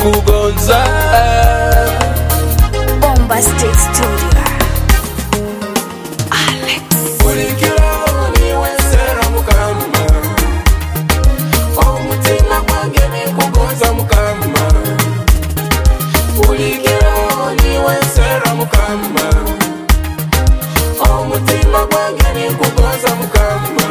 kugonza. Bomba State Studio. Alex. Ulikira niwe sera mukama, omutima gwange ni kugonza mukama. Ulikira niwe sera mukama, omutima gwange ni kugonza mukama.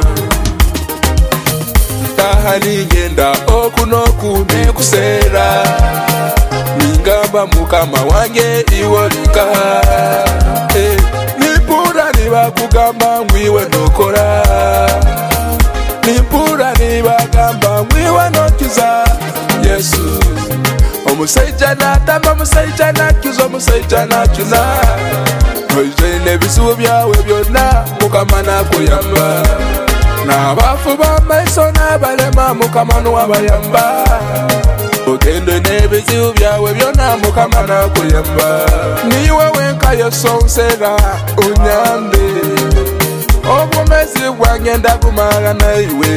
Tahani ngenda okunoku nekusera, ningamba mukama wange iwolika. Nipura niba kugamba ngwiwe nokora, nipura niba gamba ngwiwe nokiza. Yesu omusaija natama, omusaija nakyuza, omusaija nakyuna. Oije n'ebisuubi byawe byonna mukama nakuyamba. N'abafu b'amaiso n'abalema mukama n'owabayamba. Ogende n'ebizibu byawe byonna mukama nakuyamba. Niwe wenka yesonsera unyambe, obumezi bwange ndabumala naiwe.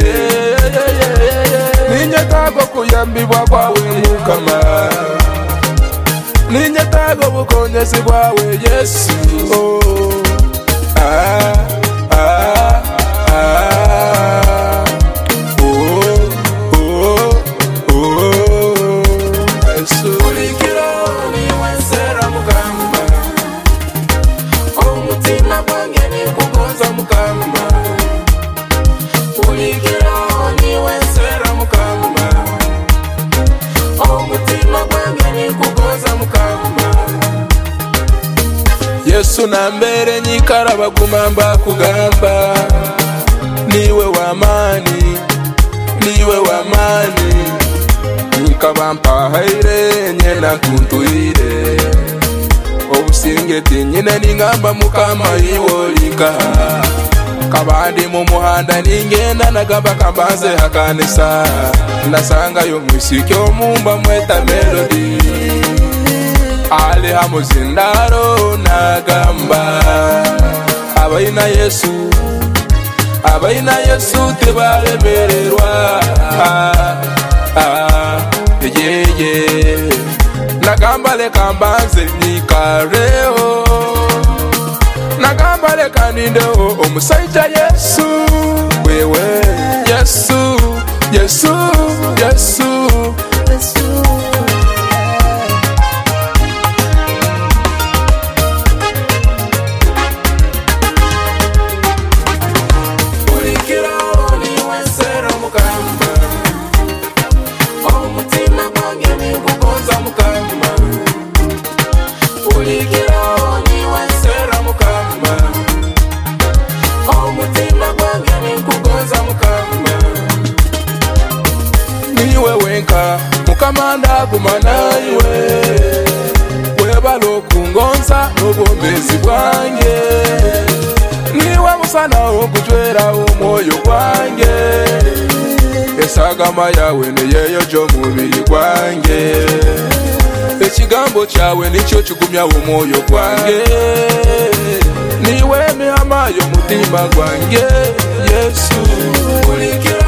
Ninyetaaga okuyambibwa kwawe mukama, ninyetaaga obukonyezi bwawe Yesu. Yesu nambere nyikaraba kumamba kugamba, niwe wamani, niwe wamani. Nkabampa haire nyena kuntuire, obusingeti nyine ningamba mukama iwolika. Kabandi mu muhanda ningenda nagamba kambaze hakanisa, ndasanga yo mwisiki omumba mweta melody. Ali hamuzindaro nagamba, abaina Yesu, abaina Yesu tebalemererwa. Yeah. Nagamba leka mbanze nikareho, nagamba leka nindeho omusaija Yesu. Wewe Yesu, Yesu, Yesu, Yesu. Niwe wenka mukamanda gumanaiwe, webalo kungonza n'obwombezi bwange. Niwe musana okujwera omwoyo gwange, esagama yawe neyeyo gy'omubiri gwange. Ekigambo kyawe nikyo kigumya omwoyo gwange, niwe mihama y'omutima gwange Yesu. Ulikira